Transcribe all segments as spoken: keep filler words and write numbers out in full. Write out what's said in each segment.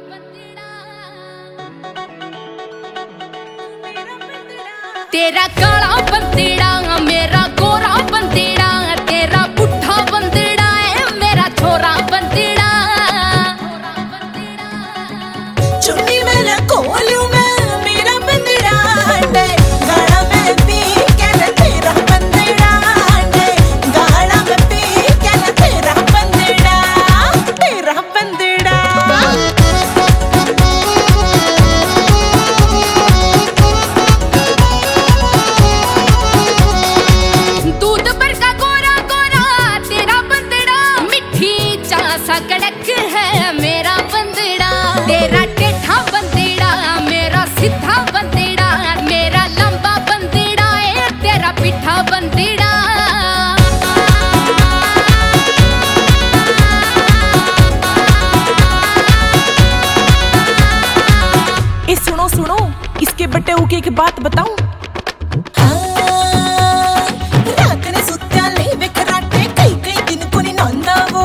तेरा काला बंदेड़ा मेरा गोरा बंदेड़ा, तेरा पुट्ठा बंदेड़ा है मेरा छोरा बंदेड़ा। चुन्नी में कोलू में मेरा बंदेड़ा है, गाड़ा में पी के न तेरा बंदेड़ा है, गाड़ा में पी के न तेरा बंदेड़ा, तेरा बंदेड़ा। कड़क है मेरा बंदेड़ा, तेरा टेढ़ा बंदेड़ा मेरा सीधा बंदेड़ा, मेरा लंबा बंदेड़ा है तेरा पिठा बंदेड़ा। ए सुनो सुनो, इसके बटे उके एक बात बताऊं। रात ने सुत्या ले वे कराटे कई कई दिन को नी नंदा वो,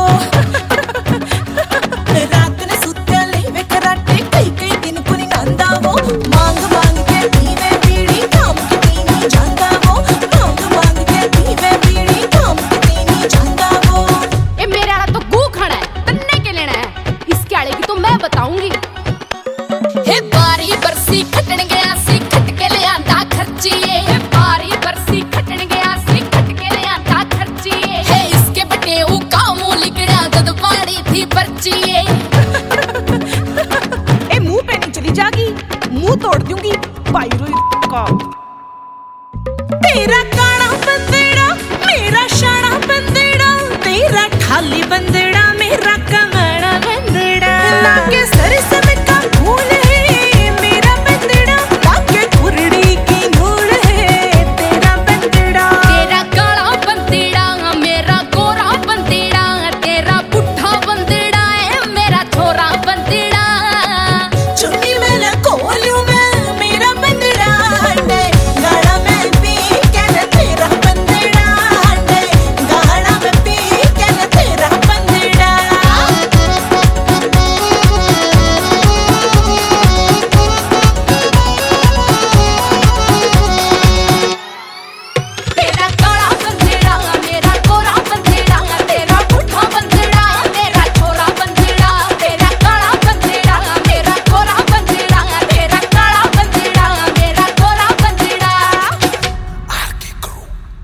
रात ने सुत्या ले वे कराटे कई कई दिन को नी नंदा वो, मांग मांग के दीवे बीड़ी काम के नहीं जांदा वो, मांग मांग के दीवे बीड़ी काम के नहीं जांदा वो। ए मेरे आला तो गू खड़ा है, तन्ने के लेना है, इसके आले की तो मैं बताऊंगी। हे बारी बरसी खटन गया सी खट के ले आंदा खर्चिए, हे बारी बरसी खटन गया सी खट के ले आंदा खर्चिए, हे इसके बटे ऊ कामू लिखड़ा जद पाड़ी थी पर्चिए। ए मुंह पे नहीं चली जागी, मुंह तोड़ दूंगी पायरो का। तेरा काला बंदेड़ा मेरा शाना बंदेड़ा, तेरा ठाली बंदेड़ा।